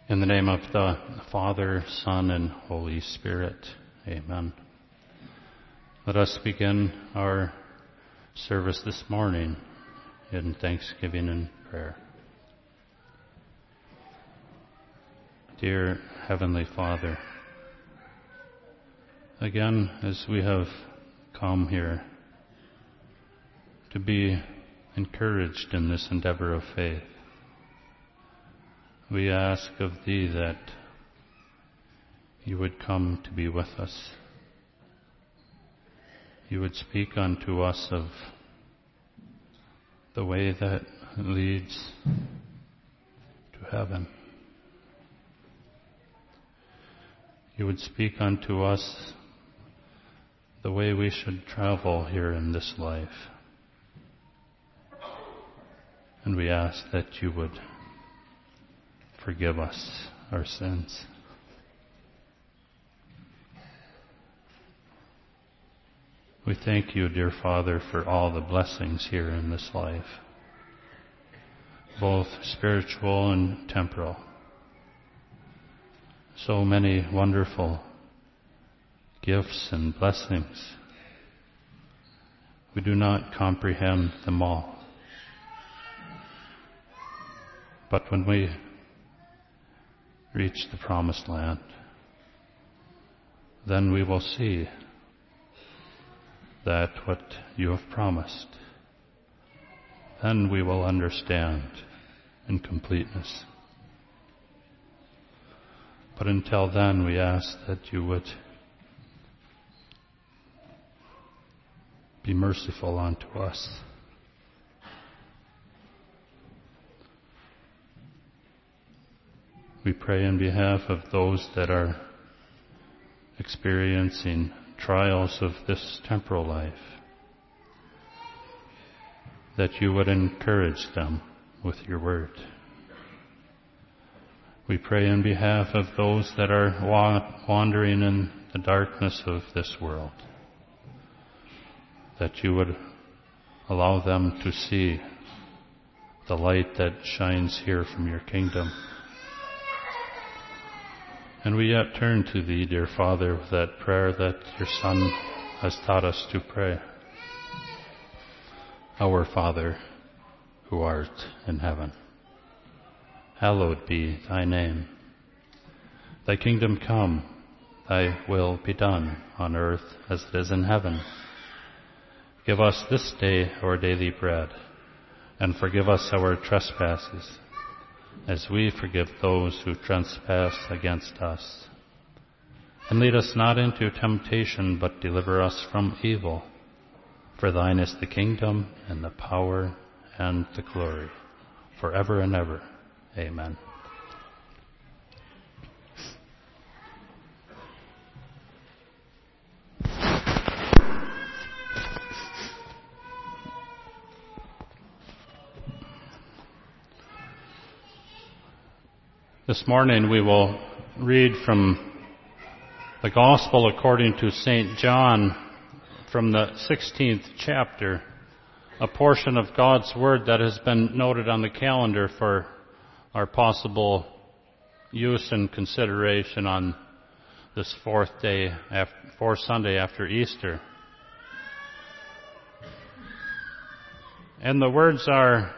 In the name of the Father, Son, and Holy Spirit. Amen. Let us begin our service this morning in thanksgiving and prayer. Dear Heavenly Father, again, as we have come here to be encouraged in this endeavor of faith, we ask of Thee that You would come to be with us. You would speak unto us of the way that leads to heaven. You would speak unto us the way we should travel here in this life. And we ask that You would forgive us our sins. We thank You, dear Father, for all the blessings here in this life, both spiritual and temporal. So many wonderful gifts and blessings. We do not comprehend them all. But when we reach the promised land, then we will see that what You have promised. Then we will understand in completeness. But until then, we ask that You would be merciful unto us. We pray in behalf of those that are experiencing trials of this temporal life, that You would encourage them with Your word. We pray in behalf of those that are wandering in the darkness of this world, that You would allow them to see the light that shines here from Your kingdom. And we yet turn to Thee, dear Father, with that prayer that Your Son has taught us to pray. Our Father, who art in heaven, hallowed be Thy name. Thy kingdom come, Thy will be done on earth as it is in heaven. Give us this day our daily bread, and forgive us our trespasses, as we forgive those who trespass against us. And lead us not into temptation, but deliver us from evil. For Thine is the kingdom, and the power, and the glory, forever and ever. Amen. This morning we will read from the Gospel according to St. John from the 16th chapter, a portion of God's Word that has been noted on the calendar for our possible use and consideration on this fourth Sunday after Easter. And the words are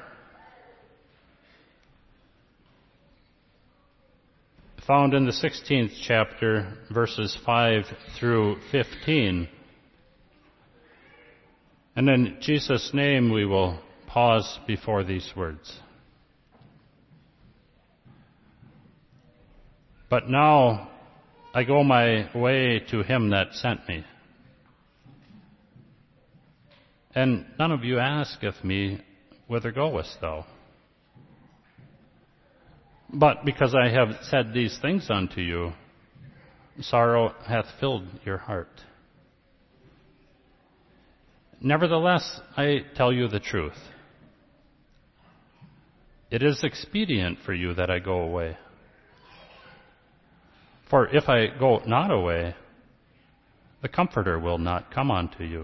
found in the 16th chapter, verses 5 through 15. And in Jesus' name we will pause before these words. But now I go my way to Him that sent me. And none of you asketh me, Whither goest thou? But because I have said these things unto you, sorrow hath filled your heart. Nevertheless, I tell you the truth. It is expedient for you that I go away. For if I go not away, the Comforter will not come unto you.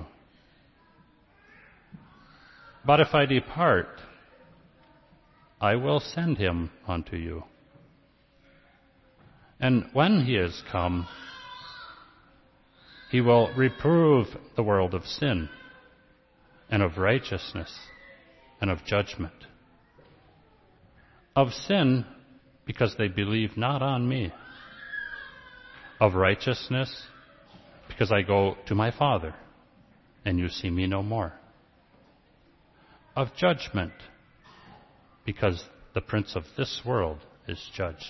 But if I depart, I will send him unto you. And when he is come, he will reprove the world of sin, and of righteousness, and of judgment. Of sin, because they believe not on me. Of righteousness, because I go to my Father, and you see me no more. Of judgment, because the prince of this world is judged.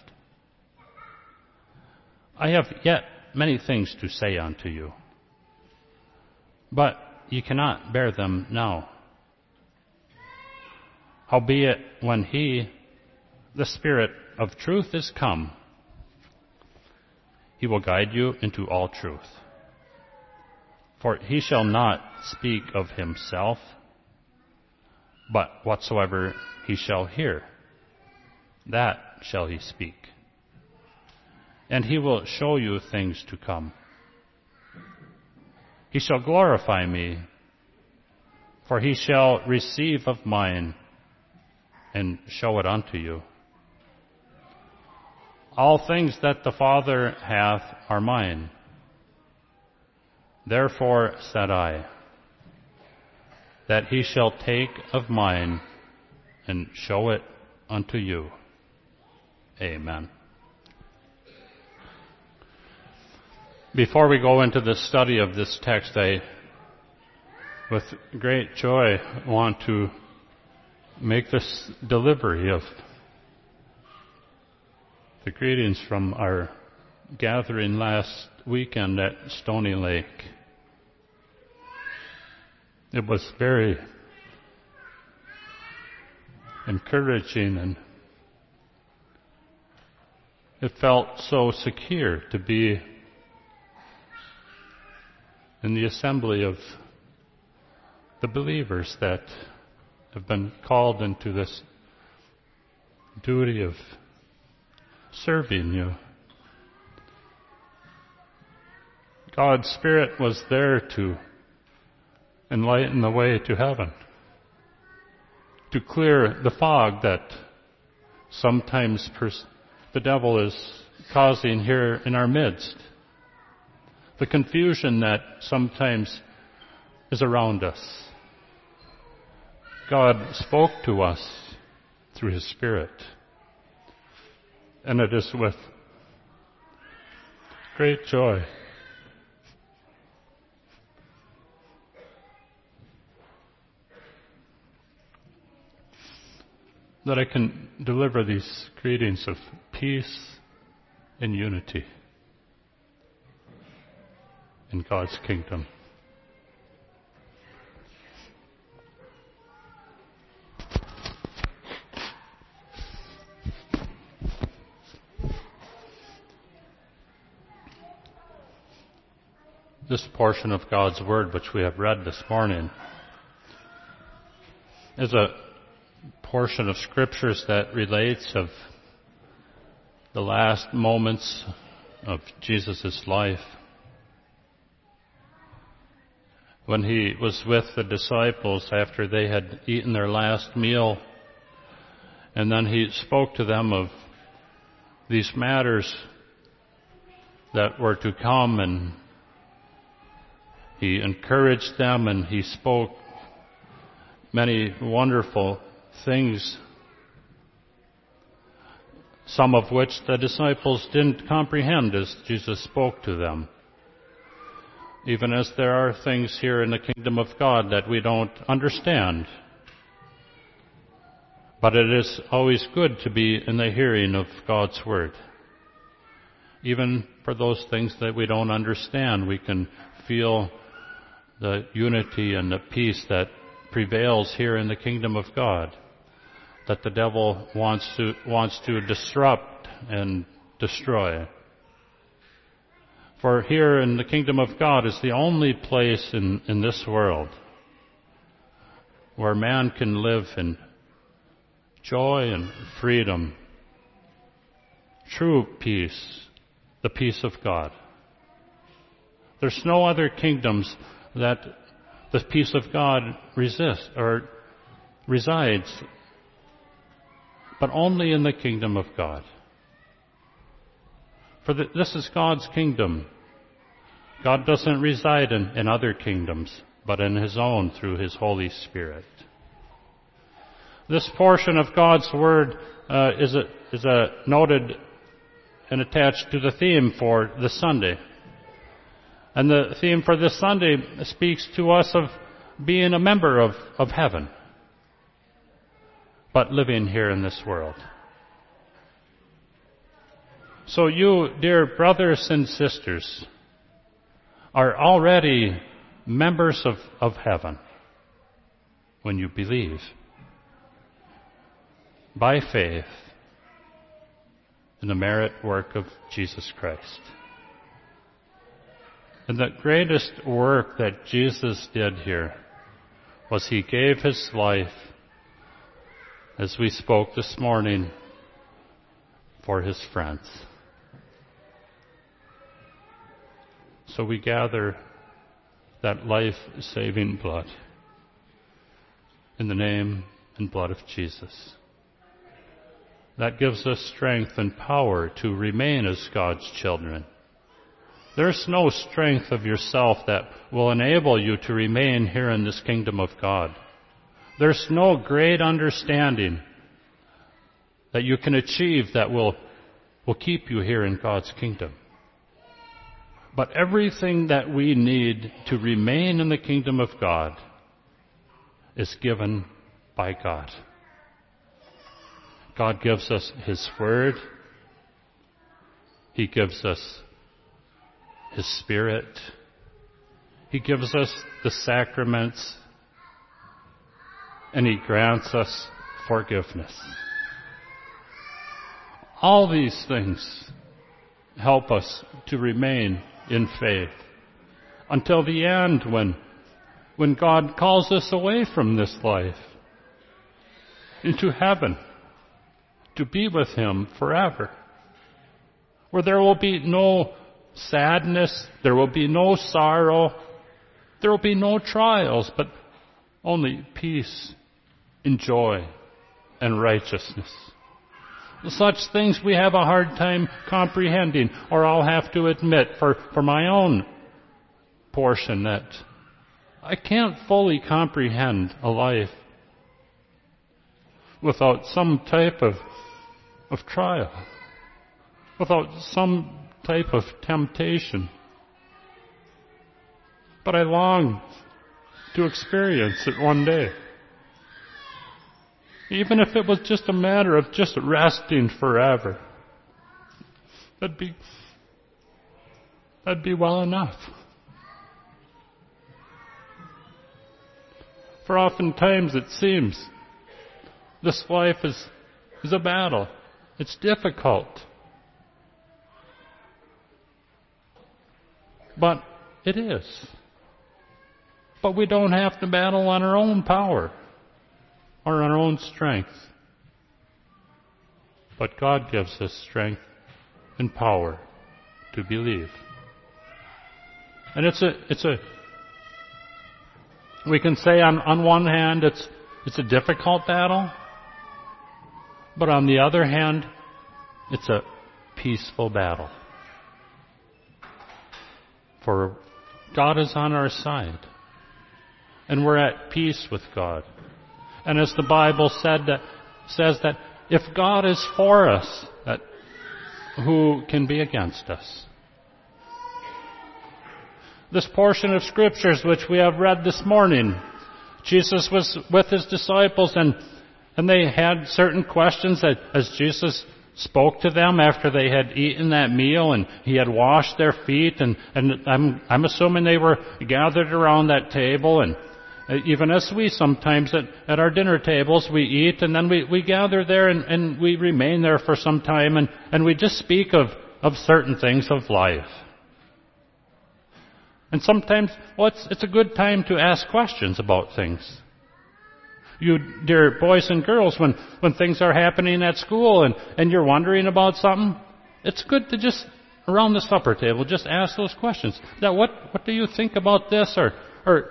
I have yet many things to say unto you, but ye cannot bear them now. Howbeit, when he, the Spirit of truth, is come, he will guide you into all truth. For he shall not speak of himself, but whatsoever he shall hear, that shall he speak. And he will show you things to come. He shall glorify me, for he shall receive of mine and show it unto you. All things that the Father hath are mine. Therefore said I, that he shall take of mine and show it unto you. Amen. Before we go into the study of this text, I, with great joy, want to make this delivery of the greetings from our gathering last weekend at Stony Lake. It was very encouraging, and it felt so secure to be in the assembly of the believers that have been called into this duty of serving you. God's Spirit was there to enlighten the way to heaven, to clear the fog that sometimes the devil is causing here in our midst, the confusion that sometimes is around us. God spoke to us through His Spirit, and it is with great joy that I can deliver these greetings of peace and unity in God's kingdom. This portion of God's Word, which we have read this morning, is a portion of Scriptures that relates of the last moments of Jesus' life, when He was with the disciples after they had eaten their last meal, and then He spoke to them of these matters that were to come, and He encouraged them, and He spoke many wonderful things, some of which the disciples didn't comprehend as Jesus spoke to them. Even as there are things here in the kingdom of God that we don't understand. But it is always good to be in the hearing of God's Word. Even for those things that we don't understand, we can feel the unity and the peace that prevails here in the kingdom of God, that the devil wants to disrupt and destroy. For here in the kingdom of God is the only place in this world where man can live in joy and freedom, true peace, the peace of God. There's no other kingdoms that the peace of God resists or resides, but only in the kingdom of God. For this is God's kingdom. God doesn't reside in other kingdoms, but in His own through His Holy Spirit. This portion of God's Word is noted and attached to the theme for this Sunday. And the theme for this Sunday speaks to us of being a member of heaven, but living here in this world. So you, dear brothers and sisters, are already members of heaven when you believe by faith in the merit work of Jesus Christ. And the greatest work that Jesus did here was He gave His life, as we spoke this morning, for His friends. So we gather that life-saving blood in the name and blood of Jesus. That gives us strength and power to remain as God's children. There's no strength of yourself that will enable you to remain here in this kingdom of God. There's no great understanding that you can achieve that will keep you here in God's kingdom. But everything that we need to remain in the kingdom of God is given by God. God gives us His Word. He gives us His Spirit. He gives us the sacraments. And He grants us forgiveness. All these things help us to remain in faith until the end when God calls us away from this life into heaven to be with Him forever, where there will be no sadness, there will be no sorrow, there will be no trials, but only peace and joy and righteousness. Such things we have a hard time comprehending, or I'll have to admit for my own portion that I can't fully comprehend a life without some type of trial, without some type of temptation. But I long to experience it one day. Even if it was just a matter of just resting forever, that'd be well enough. For oftentimes it seems this life is a battle. It's difficult. But it is. But we don't have to battle on our own power or on our own strength. But God gives us strength and power to believe. And we can say on one hand it's a difficult battle, but on the other hand, it's a peaceful battle. For God is on our side, and we're at peace with God. And as the Bible says that if God is for us, that who can be against us? This portion of Scriptures which we have read this morning, Jesus was with His disciples and they had certain questions that as Jesus spoke to them after they had eaten that meal and He had washed their feet and I'm assuming they were gathered around that table, and even as we sometimes at our dinner tables we eat and then we gather there and we remain there for some time and we just speak of certain things of life. And sometimes, it's a good time to ask questions about things. You dear boys and girls, when things are happening at school and you're wondering about something, it's good to just, around the supper table, just ask those questions. Now, what do you think about this? Or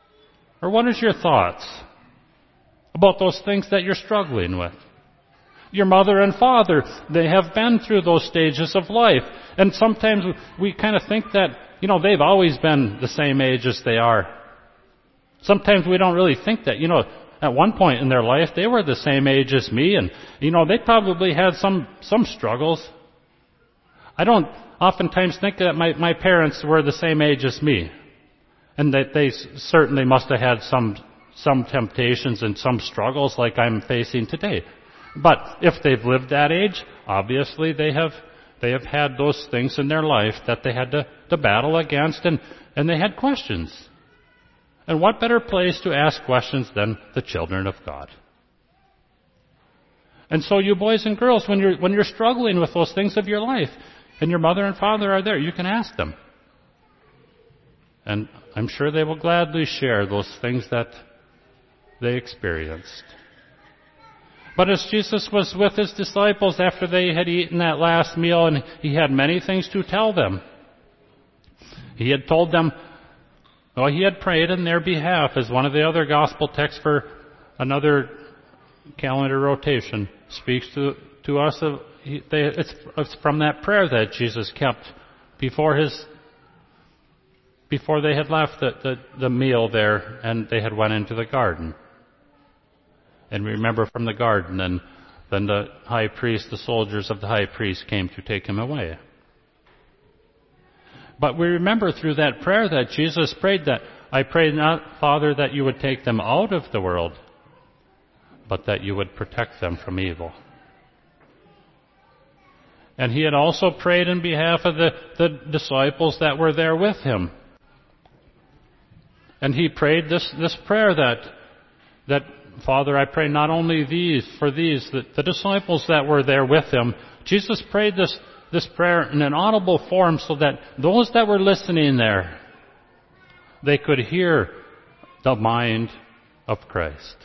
what is your thoughts about those things that you're struggling with? your mother and father, they have been through those stages of life. And sometimes we kind of think that, they've always been the same age as they are. Sometimes we don't really think that, at one point in their life, they were the same age as me, and, they probably had some struggles. I don't oftentimes think that my parents were the same age as me, and that they certainly must have had some temptations and some struggles like I'm facing today. But if they've lived that age, obviously they have had those things in their life that they had to battle against, and they had questions. And what better place to ask questions than the children of God? And so you boys and girls, when you're struggling with those things of your life, and your mother and father are there, you can ask them. And I'm sure they will gladly share those things that they experienced. But as Jesus was with his disciples after they had eaten that last meal, and he had many things to tell them, he had told them, he had prayed in their behalf, as one of the other gospel texts for another calendar rotation speaks to us. It's from that prayer that Jesus kept before they had left the meal there and they had went into the garden. And remember from the garden, and then the high priest, the soldiers of the high priest came to take him away. But we remember through that prayer that Jesus prayed that, I pray not, Father, that you would take them out of the world, but that you would protect them from evil. And he had also prayed in behalf of the disciples that were there with him. And he prayed this prayer that Father, I pray not only the disciples that were there with him. Jesus prayed this prayer in an audible form so that those that were listening there, they could hear the mind of Christ.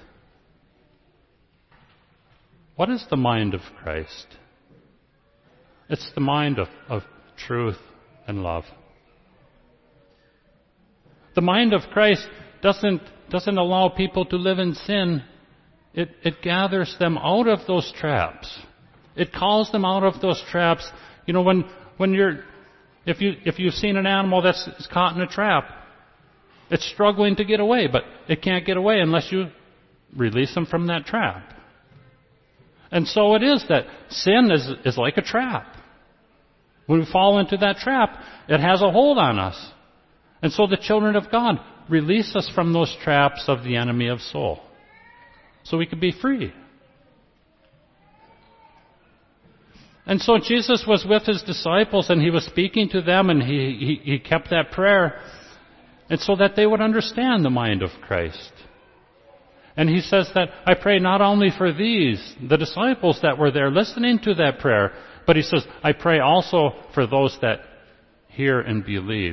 What is the mind of Christ? It's the mind of truth and love. The mind of Christ doesn't allow people to live in sin. It gathers them out of those traps. It calls them out of those traps. If you've seen an animal that's caught in a trap, it's struggling to get away, but it can't get away unless you release them from that trap. And so it is that sin is like a trap. When we fall into that trap, it has a hold on us. And so the children of God release us from those traps of the enemy of soul, so we can be free. And so Jesus was with his disciples, and he was speaking to them, and he kept that prayer, and so that they would understand the mind of Christ. And he says that I pray not only for the disciples that were there listening to that prayer, but he says, I pray also for those that hear and believe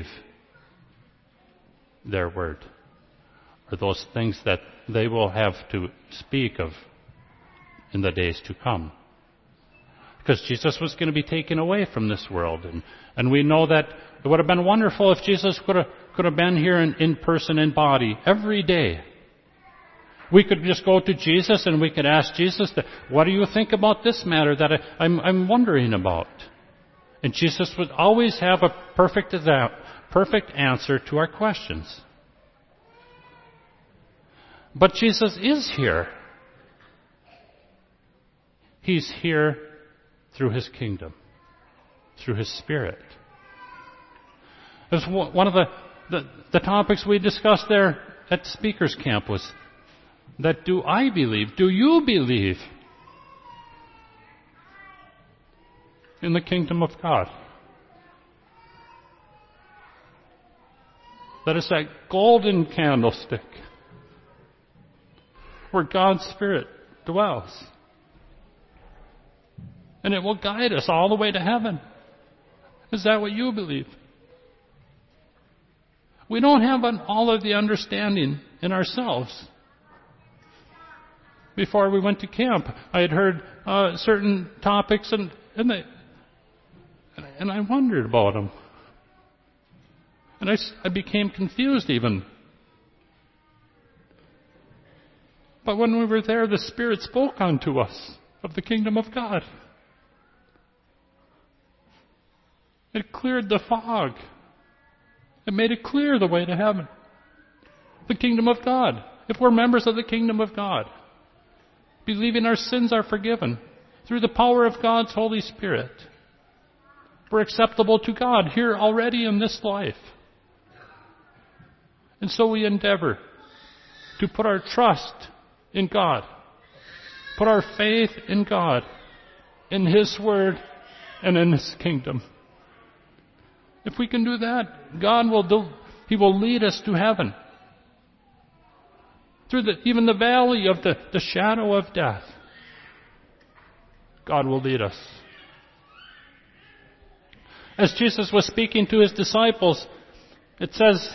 their word, or those things that they will have to speak of in the days to come. Because Jesus was going to be taken away from this world. And we know that it would have been wonderful if Jesus could have been here in person, in body, every day. We could just go to Jesus and we could ask Jesus, what do you think about this matter that I'm wondering about? And Jesus would always have a perfect answer to our questions. But Jesus is here. He's here through his kingdom, through his Spirit. It was one of the topics we discussed there at Speakers Camp was that do you believe in the kingdom of God? That is that golden candlestick where God's Spirit dwells. And it will guide us all the way to heaven. Is that what you believe? We don't have all of the understanding in ourselves. Before we went to camp, I had heard certain topics, and I wondered about them. And I became confused even. But when we were there, the Spirit spoke unto us. of the kingdom of God. It cleared the fog. It made it clear the way to heaven. The kingdom of God. If we're members of the kingdom of God, believing our sins are forgiven through the power of God's Holy Spirit, we're acceptable to God here already in this life. And so we endeavor to put our trust in God, put our faith in God, in His Word, and in His kingdom. If we can do that, God He will lead us to heaven. Through even the valley of the shadow of death, God will lead us. As Jesus was speaking to His disciples, it says,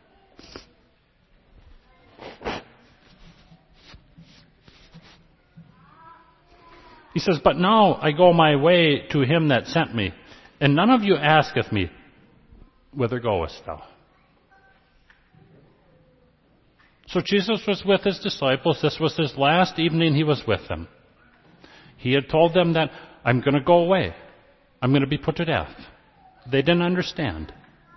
He says, "But now I go my way to Him that sent me, and none of you asketh me, whither goest thou?" So Jesus was with His disciples. This was His last evening He was with them. He had told them that, I'm going to go away. I'm going to be put to death. They didn't understand.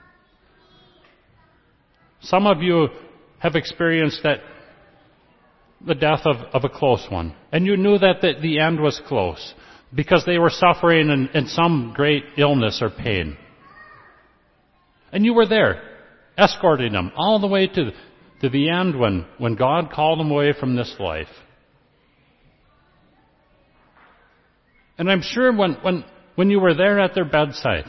Some of you have experienced the death of a close one. And you knew that the end was close because they were suffering in some great illness or pain. And you were there, escorting them all the way to the end when God called them away from this life. And I'm sure when you were there at their bedside,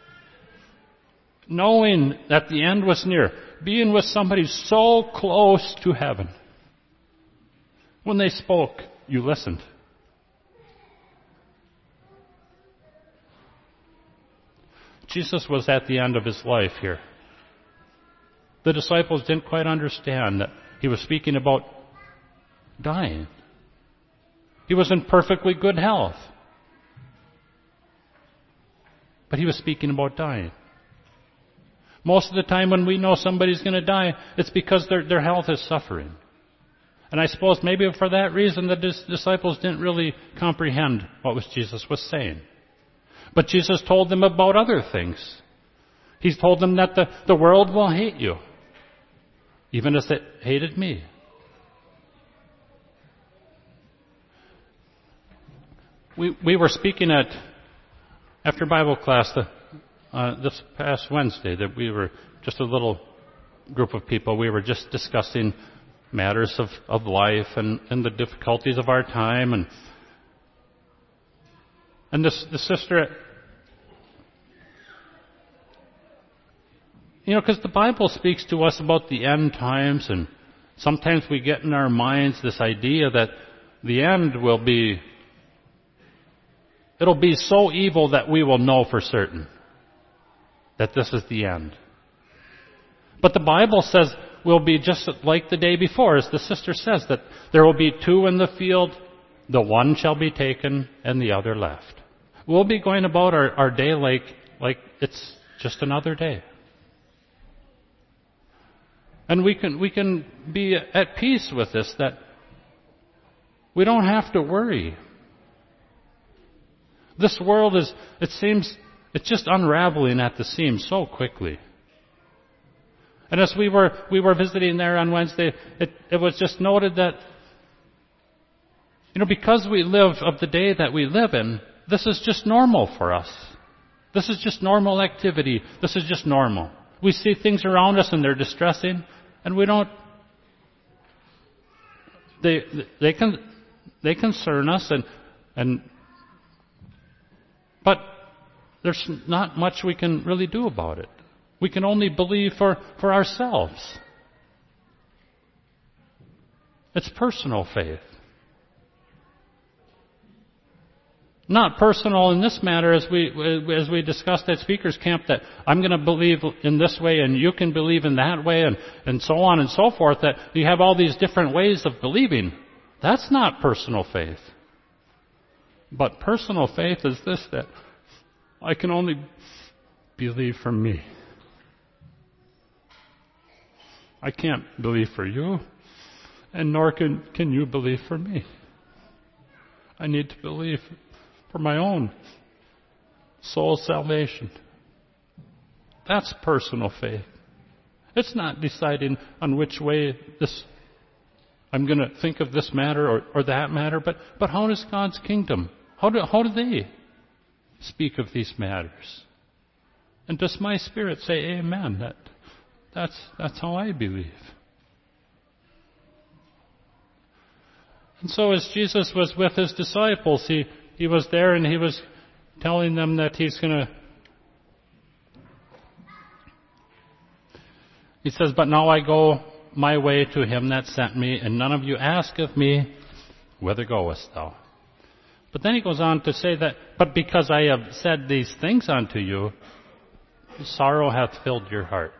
knowing that the end was near, being with somebody so close to heaven, when they spoke, you listened. Jesus was at the end of His life here. The disciples didn't quite understand that He was speaking about dying. He was in perfectly good health. But He was speaking about dying. Most of the time when we know somebody's going to die, it's because their health is suffering. And I suppose maybe for that reason the disciples didn't really comprehend what Jesus was saying. But Jesus told them about other things. He told them that the world will hate you, even as it hated me. We were speaking after Bible class this past Wednesday, that we were just a little group of people. We were just discussing matters of life and the difficulties of our time. And the sister, because the Bible speaks to us about the end times, and sometimes we get in our minds this idea that the end it'll be so evil that we will know for certain that this is the end. But the Bible says we'll be just like the day before, as the sister says, that there will be two in the field, the one shall be taken and the other left. We'll be going about our day like it's just another day. And we can be at peace with this, that we don't have to worry. This world it's just unraveling at the seams so quickly. And as we were visiting there on Wednesday, it was just noted that, because we live of the day that we live in, this is just normal for us. This is just normal activity. This is just normal. We see things around us and they're distressing, and we don't. They concern us, but there's not much we can really do about it. We can only believe for ourselves. It's personal faith. Not personal in this matter, as we discussed at Speaker's Camp, that I'm going to believe in this way and you can believe in that way, and so on and so forth, that you have all these different ways of believing. That's not personal faith. But personal faith is this, that I can only believe for me. I can't believe for you, and nor can you believe for me. I need to believe for my own soul salvation. That's personal faith. It's not deciding on which way I'm going to think of this matter or that matter, but how does God's kingdom, how do they speak of these matters? And does my spirit say amen? That's how I believe. And so as Jesus was with his disciples, he was there and he was telling them that he says, but now I go my way to him that sent me, and none of you ask of me, whither goest thou? But then he goes on to say that, but because I have said these things unto you, sorrow hath filled your heart.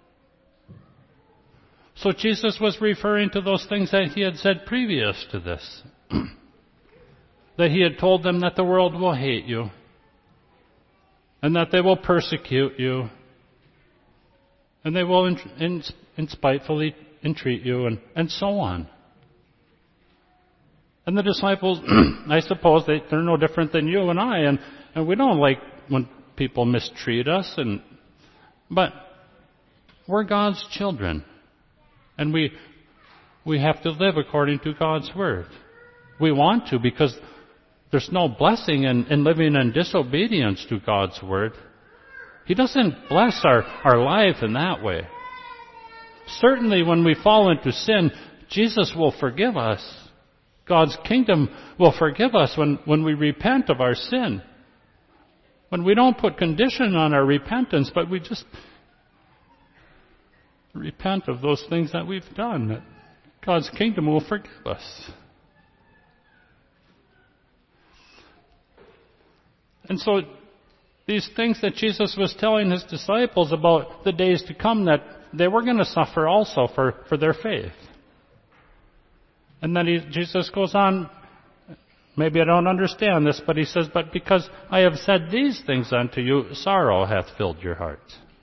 So Jesus was referring to those things that he had said previous to this. That he had told them that the world will hate you, and that they will persecute you, and they will spitefully entreat you, and so on. And the disciples, I suppose, they're no different than you and I, and we don't like when people mistreat us, but we're God's children, and we have to live according to God's word. We want to, because there's no blessing in living in disobedience to God's word. He doesn't bless our life in that way. Certainly when we fall into sin, Jesus will forgive us. God's kingdom will forgive us when we repent of our sin. When we don't put condition on our repentance, but we just repent of those things that we've done, God's kingdom will forgive us. And so these things that Jesus was telling his disciples about the days to come, that they were going to suffer also for their faith. And then Jesus goes on, maybe I don't understand this, but he says, but because I have said these things unto you, sorrow hath filled your heart.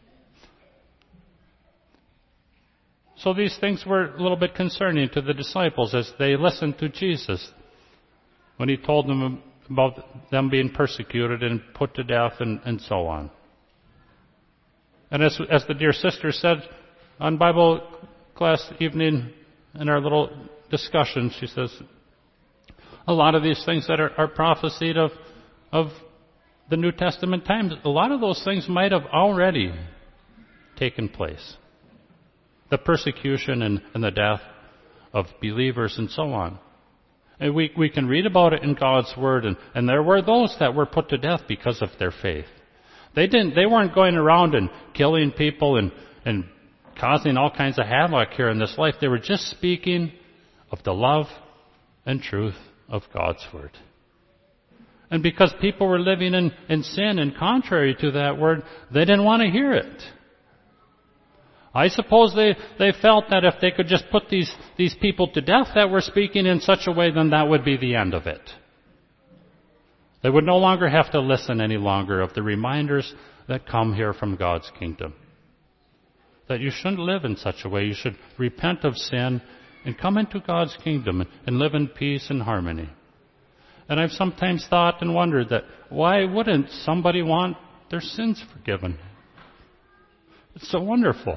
So these things were a little bit concerning to the disciples as they listened to Jesus when he told them about them being persecuted and put to death and so on. And as the dear sister said on Bible class evening in our little discussion, she says, a lot of these things that are prophesied of the New Testament times, a lot of those things might have already taken place. The persecution and the death of believers and so on. And we can read about it in God's Word, and there were those that were put to death because of their faith. They weren't going around and killing people and causing all kinds of havoc here in this life. They were just speaking of the love and truth of God's Word. And because people were living in sin and contrary to that Word, they didn't want to hear it. I suppose they felt that if they could just put these people to death that were speaking in such a way, then that would be the end of it. They would no longer have to listen any longer of the reminders that come here from God's kingdom. That you shouldn't live in such a way. You should repent of sin and come into God's kingdom and live in peace and harmony. And I've sometimes thought and wondered that why wouldn't somebody want their sins forgiven? It's so wonderful.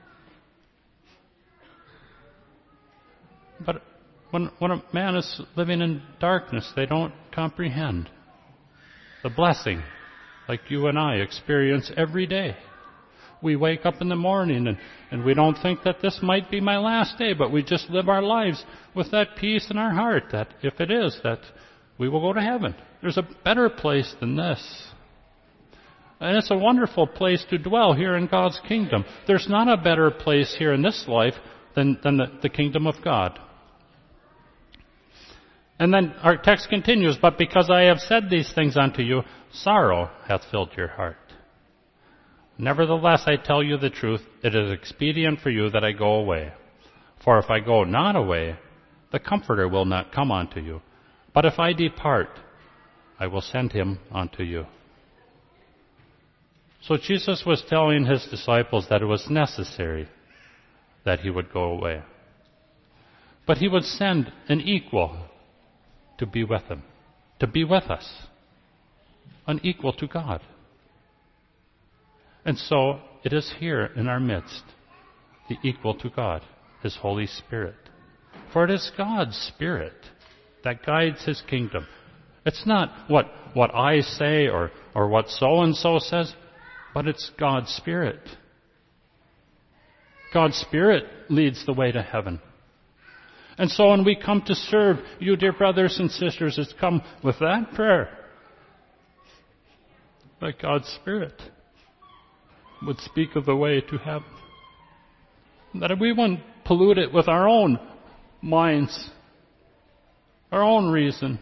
But when a man is living in darkness, they don't comprehend the blessing like you and I experience every day. We wake up in the morning and we don't think that this might be my last day, but we just live our lives with that peace in our heart that if it is, that we will go to heaven. There's a better place than this. And it's a wonderful place to dwell here in God's kingdom. There's not a better place here in this life than the kingdom of God. And then our text continues, but because I have said these things unto you, sorrow hath filled your heart. Nevertheless, I tell you the truth, it is expedient for you that I go away. For if I go not away, the Comforter will not come unto you. But if I depart, I will send him unto you. So Jesus was telling his disciples that it was necessary that he would go away. But he would send an equal to be with him. to be with us, unequal to God. And so it is here in our midst, the equal to God, His Holy Spirit. For it is God's Spirit that guides His kingdom. It's not what I say or what so-and-so says, but it's God's Spirit. God's Spirit leads the way to heaven. And so when we come to serve you, dear brothers and sisters, it's come with that prayer, that God's Spirit would speak of the way to heaven. That we wouldn't pollute it with our own minds, our own reason.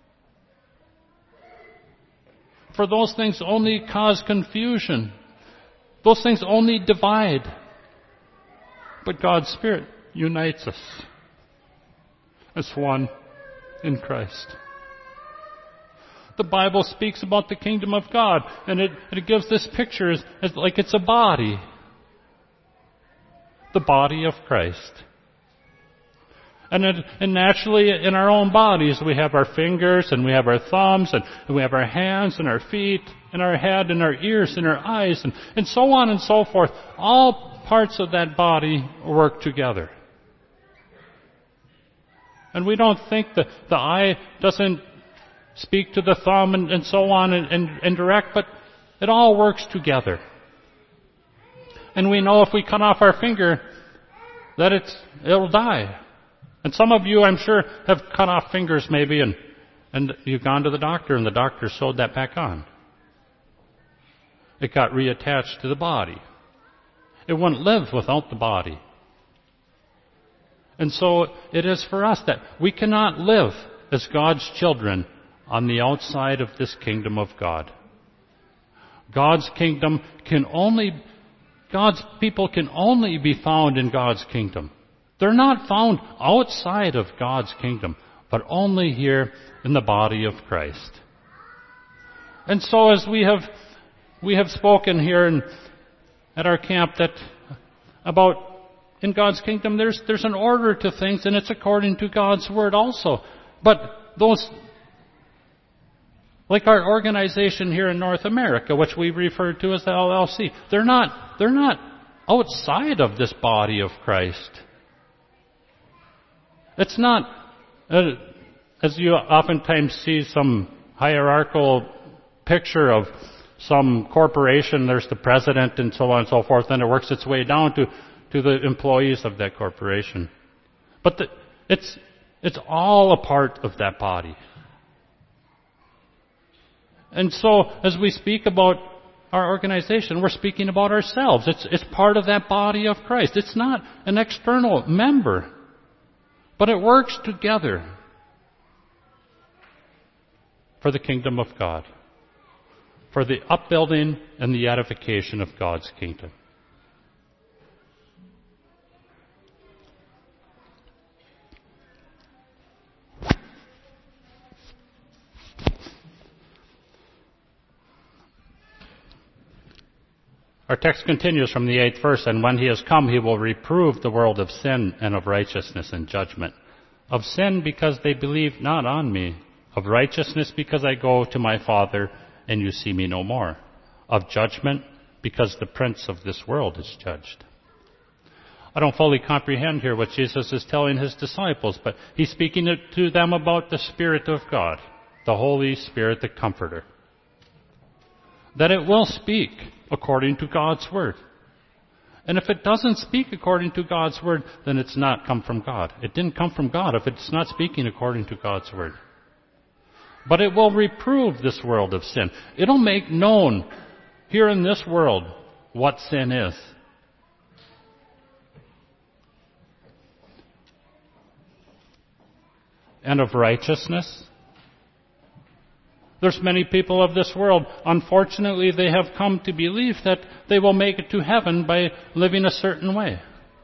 For those things only cause confusion. Those things only divide. But God's Spirit unites us as one in Christ. The Bible speaks about the kingdom of God, and it gives this picture as like it's a body. The body of Christ. And naturally in our own bodies we have our fingers and we have our thumbs and we have our hands and our feet and our head and our ears and our eyes and so on and so forth. All parts of that body work together. And we don't think that the eye doesn't speak to the thumb and so on and direct, but it all works together. And we know if we cut off our finger that it'll die. And some of you, I'm sure, have cut off fingers maybe and you've gone to the doctor and the doctor sewed that back on. It got reattached to the body. It wouldn't live without the body. And so it is for us that we cannot live as God's children on the outside of this kingdom of God. God's kingdom God's people can only be found in God's kingdom. They're not found outside of God's kingdom, but only here in the body of Christ. And so as we have spoken here at our camp that about in God's kingdom there's an order to things and it's according to God's word also. But those, like our organization here in North America, which we refer to as the LLC, they're not outside of this body of Christ. It's not, as you oftentimes see some hierarchical picture of some corporation, there's the president and so on and so forth, and it works its way down to the employees of that corporation. But it's all a part of that body. And so, as we speak about our organization, we're speaking about ourselves. It's part of that body of Christ. It's not an external member, but it works together for the kingdom of God, for the upbuilding and the edification of God's kingdom. Our text continues from the 8th verse, and when he has come, he will reprove the world of sin and of righteousness and judgment. Of sin, because they believe not on me. Of righteousness, because I go to my Father, and you see me no more. Of judgment, because the prince of this world is judged. I don't fully comprehend here what Jesus is telling his disciples, but he's speaking to them about the Spirit of God, the Holy Spirit, the Comforter. That it will speak according to God's Word. And if it doesn't speak according to God's Word, then it's not come from God. It didn't come from God if it's not speaking according to God's Word. But it will reprove this world of sin. It'll make known here in this world what sin is. And of righteousness. There's many people of this world, unfortunately, they have come to believe that they will make it to heaven by living a certain way.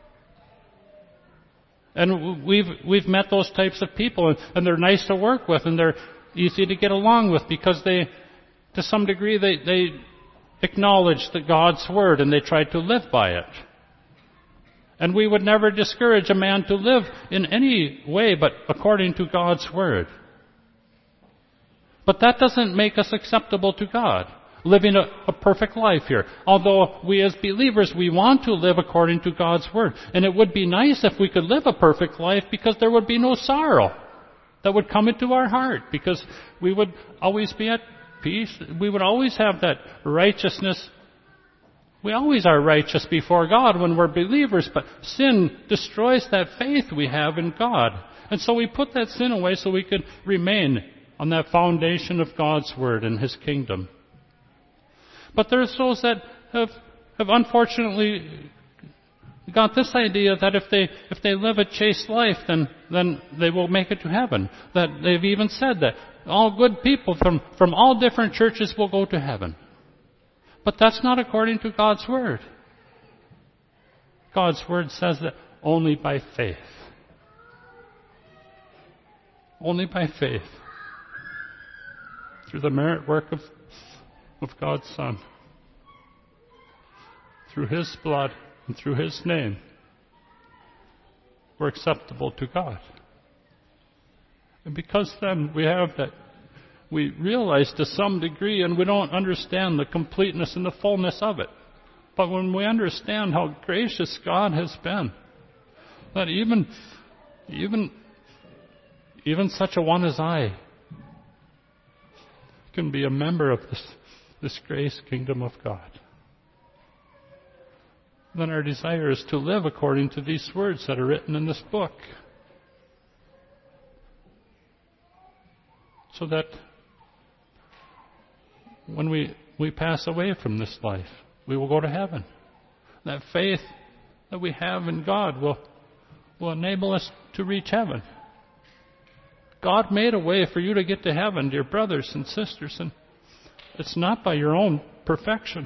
And we've met those types of people, and they're nice to work with, and they're easy to get along with because they, to some degree, they acknowledge the God's Word and they try to live by it. And we would never discourage a man to live in any way but according to God's Word. But that doesn't make us acceptable to God, living a perfect life here. Although we as believers, we want to live according to God's Word. And it would be nice if we could live a perfect life, because there would be no sorrow that would come into our heart, because we would always be at peace. We would always have that righteousness. We always are righteous before God when we're believers, but sin destroys that faith we have in God. And so we put that sin away so we could remain on that foundation of God's Word and His kingdom. But there's those that have unfortunately got this idea that if they live a chaste life, then they will make it to heaven. That they've even said that all good people from all different churches will go to heaven. But that's not according to God's Word. God's Word says that only by faith. Only by faith. Through the merit work of God's Son. Through His blood and through His name, we're acceptable to God. And because then we have that, we realize to some degree, and we don't understand the completeness and the fullness of it. But when we understand how gracious God has been, that even such a one as I can be a member of this grace kingdom of God. Then our desire is to live according to these words that are written in this book. So that when we pass away from this life, we will go to heaven. That faith that we have in God will enable us to reach heaven. God made a way for you to get to heaven, dear brothers and sisters, and it's not by your own perfection.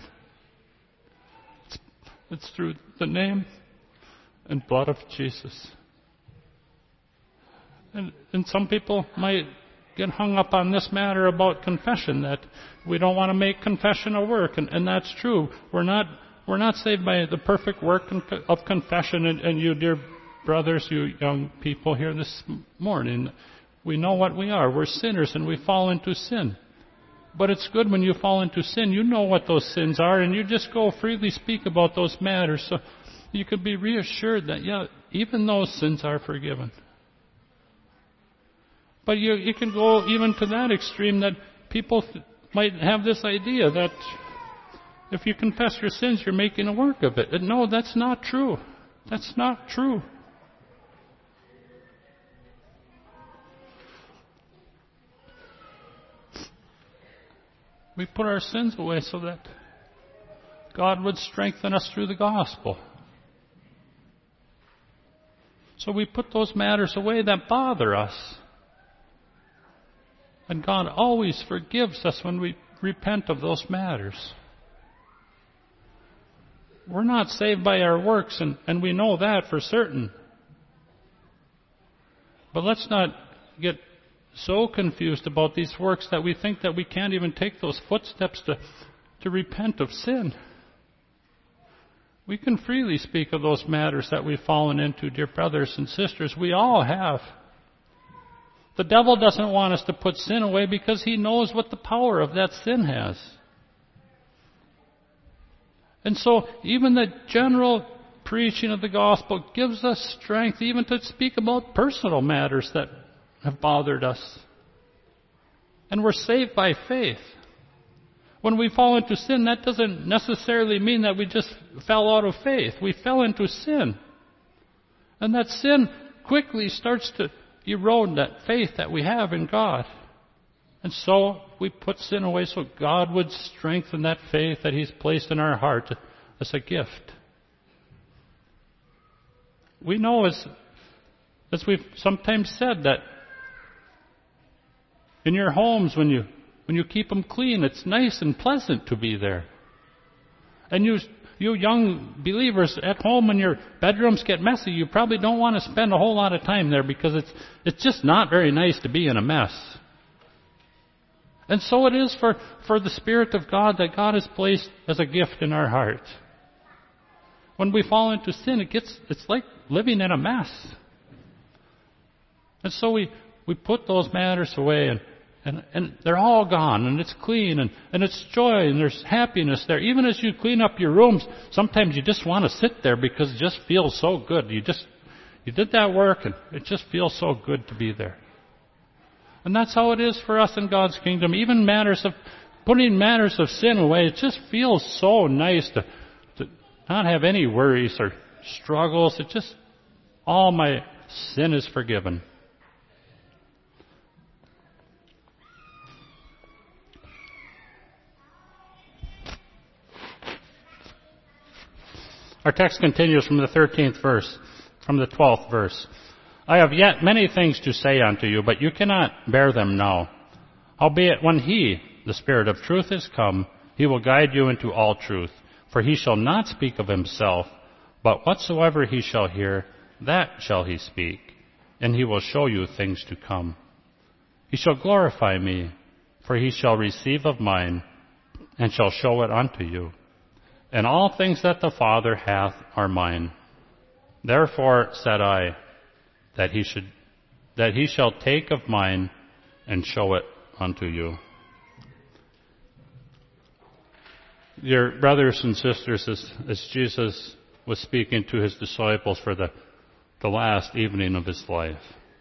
It's through the name and blood of Jesus. And some people might get hung up on this matter about confession, that we don't want to make confession a work, and that's true. We're not saved by the perfect work of confession, and you, dear brothers, you young people here this morning, we know what we are. We're sinners and we fall into sin. But it's good when you fall into sin, you know what those sins are, and you just go freely speak about those matters, so you could be reassured that, yeah, even those sins are forgiven. But you can go even to that extreme that people might have this idea that if you confess your sins, you're making a work of it. And no, that's not true. That's not true. We put our sins away so that God would strengthen us through the gospel. So we put those matters away that bother us. And God always forgives us when we repent of those matters. We're not saved by our works, and we know that for certain. But let's not get so confused about these works that we think that we can't even take those footsteps to repent of sin. We can freely speak of those matters that we've fallen into, dear brothers and sisters. We all have. The devil doesn't want us to put sin away because he knows what the power of that sin has. And so even the general preaching of the gospel gives us strength even to speak about personal matters that have bothered us. And we're saved by faith. When we fall into sin, that doesn't necessarily mean that we just fell out of faith. We fell into sin. And that sin quickly starts to erode that faith that we have in God. And so we put sin away so God would strengthen that faith that He's placed in our heart as a gift. We know, as we've sometimes said, that in your homes, when you keep them clean, it's nice and pleasant to be there. And you young believers at home, when your bedrooms get messy, you probably don't want to spend a whole lot of time there because it's just not very nice to be in a mess. And so it is for the Spirit of God that God has placed as a gift in our heart. When we fall into sin, it's like living in a mess. And so we put those matters away And they're all gone, and it's clean, and it's joy, and there's happiness there. Even as you clean up your rooms, sometimes you just want to sit there because it just feels so good. You did that work, and it just feels so good to be there. And that's how it is for us in God's kingdom. Even putting matters of sin away, it just feels so nice to not have any worries or struggles. It just, all my sin is forgiven. Our text continues from the 13th verse, from the 12th verse. I have yet many things to say unto you, but you cannot bear them now. Howbeit when He, the Spirit of truth, is come, He will guide you into all truth. For He shall not speak of Himself, but whatsoever He shall hear, that shall He speak, and He will show you things to come. He shall glorify me, for He shall receive of mine, and shall show it unto you. And all things that the Father hath are mine. Therefore said I, that he shall take of mine and show it unto you. Dear brothers and sisters, as Jesus was speaking to His disciples for the last evening of His life,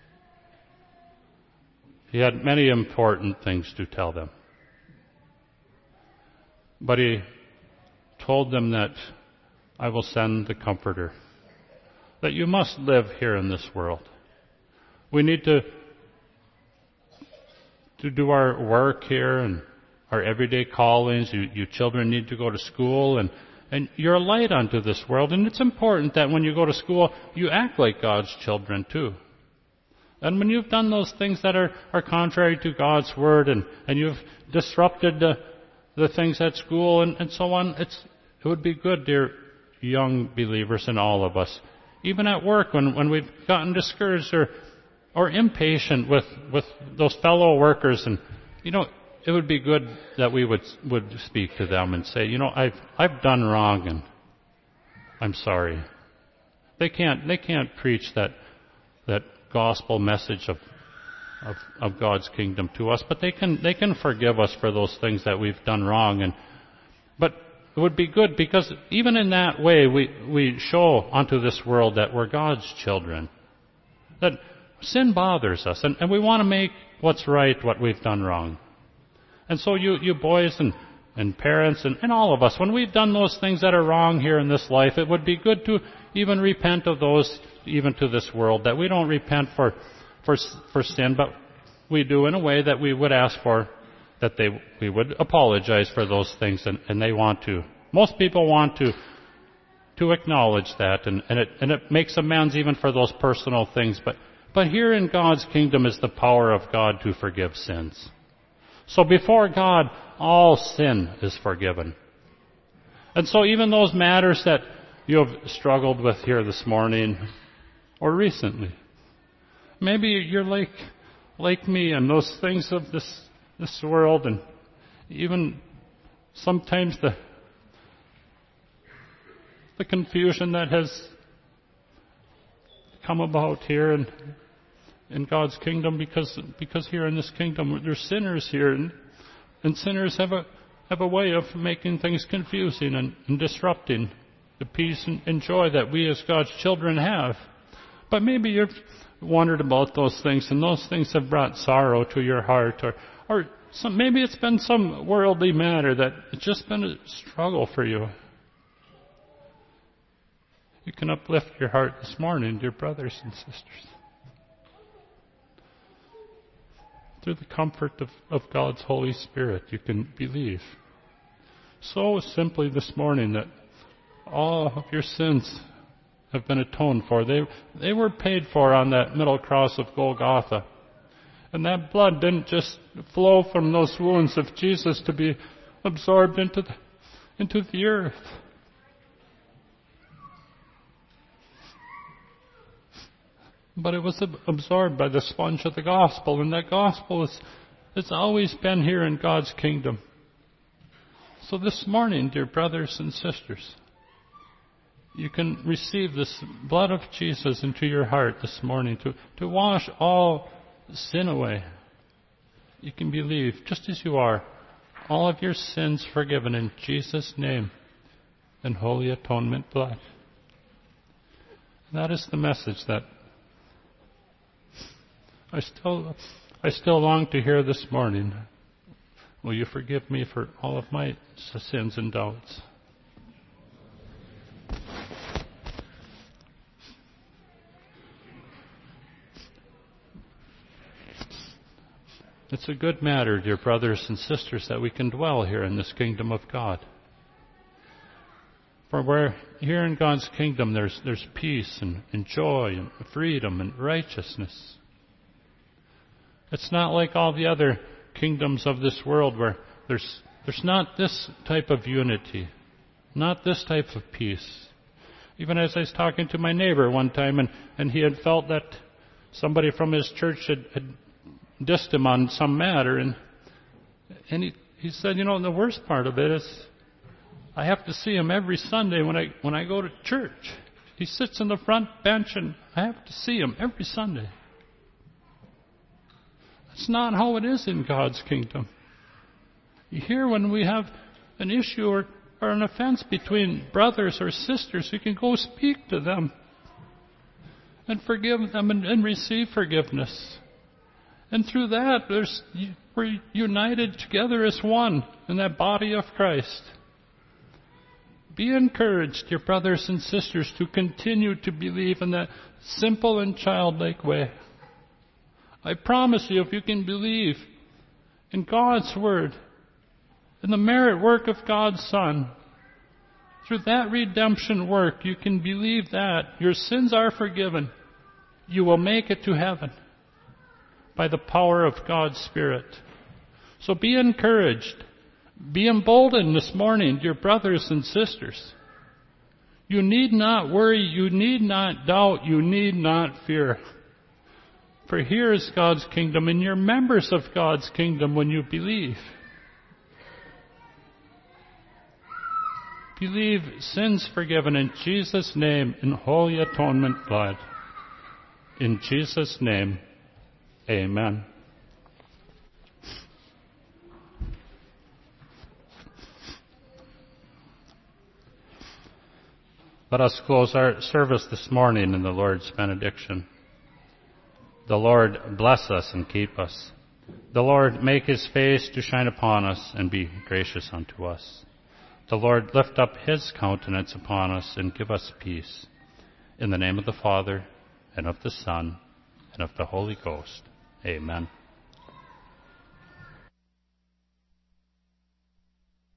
He had many important things to tell them. But He told them that I will send the Comforter, that you must live here in this world. We need to do our work here and our everyday callings. You children need to go to school, and you're a light unto this world. And it's important that when you go to school, you act like God's children too. And when you've done those things that are contrary to God's word, and you've disrupted the things at school and so on, it would be good, dear young believers and all of us, even at work when we've gotten discouraged or impatient with those fellow workers, and it would be good that we would speak to them and say, I've done wrong and I'm sorry. They can't preach that gospel message of God's kingdom to us, but they can forgive us for those things that we've done wrong. But it would be good because even in that way we show unto this world that we're God's children. That sin bothers us, and we want to make what's right what we've done wrong. And so you boys and parents and all of us, when we've done those things that are wrong here in this life, it would be good to even repent of those even to this world. That we don't repent for sin, but we do in a way that we would ask for that we would apologize for those things, and they want to. Most people want to acknowledge that, and it makes amends even for those personal things. But here in God's kingdom is the power of God to forgive sins. So before God, all sin is forgiven. And so even those matters that you have struggled with here this morning or recently, maybe you're like me and those things of this world, and even sometimes the confusion that has come about here in God's kingdom, because here in this kingdom there's sinners here, and sinners have a way of making things confusing and disrupting the peace and joy that we as God's children have. But maybe you've wondered about those things, and those things have brought sorrow to your heart, or maybe it's been some worldly matter that it's just been a struggle for you. You can uplift your heart this morning, dear brothers and sisters, through the comfort of God's Holy Spirit. You can believe so simply this morning that all of your sins have been atoned for. They were paid for on that middle cross of Golgotha. And that blood didn't just flow from those wounds of Jesus to be absorbed into the earth. But it was absorbed by the sponge of the gospel, and that gospel it's always been here in God's kingdom. So this morning, dear brothers and sisters, you can receive this blood of Jesus into your heart this morning to wash all sin away. you can believe just as you are, all of your sins forgiven in Jesus' name and holy atonement blood. And that is the message that I still long to hear this morning. Will you forgive me for all of my sins and doubts? It's a good matter, dear brothers and sisters, that we can dwell here in this kingdom of God. For where here in God's kingdom there's peace and joy and freedom and righteousness. It's not like all the other kingdoms of this world where there's not this type of unity, not this type of peace. Even as I was talking to my neighbor one time, and he had felt that somebody from his church had dissed him on some matter, and he said, the worst part of it is I have to see him every Sunday when I go to church. He sits in the front bench, and I have to see him every Sunday. That's not how it is in God's kingdom. Here, when we have an issue or an offense between brothers or sisters, we can go speak to them and forgive them and receive forgiveness. And through that, we're united together as one in that body of Christ. Be encouraged, dear brothers and sisters, to continue to believe in that simple and childlike way. I promise you, if you can believe in God's Word, in the merit work of God's Son, through that redemption work, you can believe that your sins are forgiven. You will make it to heaven by the power of God's Spirit. So be encouraged. Be emboldened this morning, dear brothers and sisters. You need not worry. You need not doubt. You need not fear. For here is God's kingdom, and you're members of God's kingdom when you believe. Believe sins forgiven in Jesus' name in holy atonement blood. In Jesus' name, amen. Let us close our service this morning in the Lord's benediction. The Lord bless us and keep us. The Lord make his face to shine upon us and be gracious unto us. The Lord lift up his countenance upon us and give us peace. In the name of the Father, and of the Son, and of the Holy Ghost. Amen.